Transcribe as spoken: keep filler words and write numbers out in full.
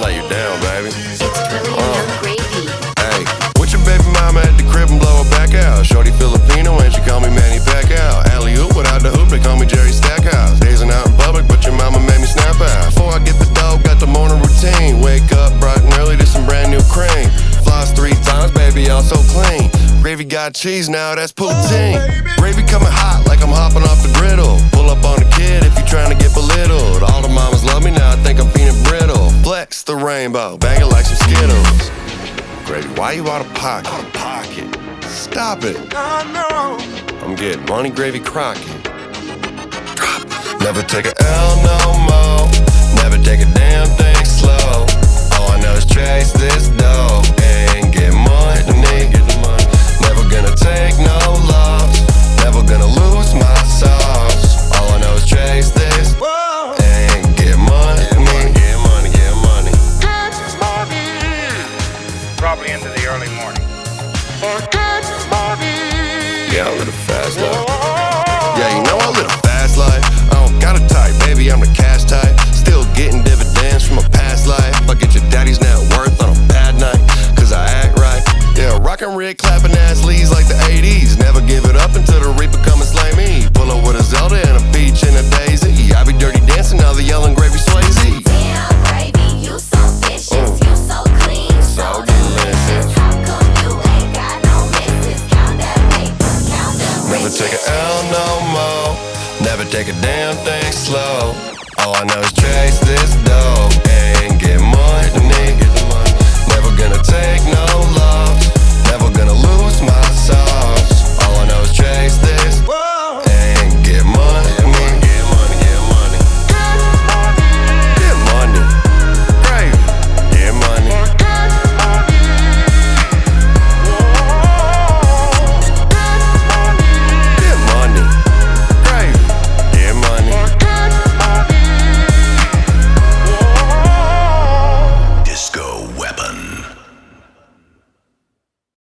lay you down, baby. It's really uh. young gravy. Hey, with your baby mama at the crib and blow her back out. Shorty Filipino and she call me Manny Pacquiao. Alley-oop without the hoop, they call me Jerry Stackhouse. Dazing out in public, but your mama made me snap out. Before I get the dough, got the morning routine. Wake up bright and early to some brand new cream. Floss three times, baby, all so clean. Gravy got cheese now, that's poutine. Gravy coming hot like I'm hopping off the griddle. Pull up on the kid if you trying to get belittled. All the mamas love me now, I think I'm peanut brittle. Flex the rainbow, bang it like some Skittles. Gravy, why you out of pocket? Out of pocket. Stop it. I know. I'm getting money, Gravy Crockett. Drop it. Never take a L no more. Never take a damn thing slow. All I know is chase this dough and get money. Never gonna take no loss. Never gonna lose my sauce. All I know is chase this and get money. Get money, get money, get money. Get money. Probably into the early morning. Get money. Yeah, I live a fast life. Yeah, you know I live a fast life. I don't got a type, baby, I'm the cash type. Still getting dividends from a past life. I get your daddy's net worth on a bad night, cause I act right. Yeah, rockin' rig, clapping ass leads like the eighties. Never give it up until the reaper come and slay me. Pull up with a Zelda and a peach and a daisy. I be dirty dancing, now the yelling Gravy Swayze. Damn, Gravy, you so vicious, oh. You so clean, so, so delicious. How come you ain't got no misses? Count that paper, count that Never take a L no more. Never take a damn thing slow. All I know is chase this dough and get money. Never gonna take no loss. Never gonna lose my sauce. All I know is chase this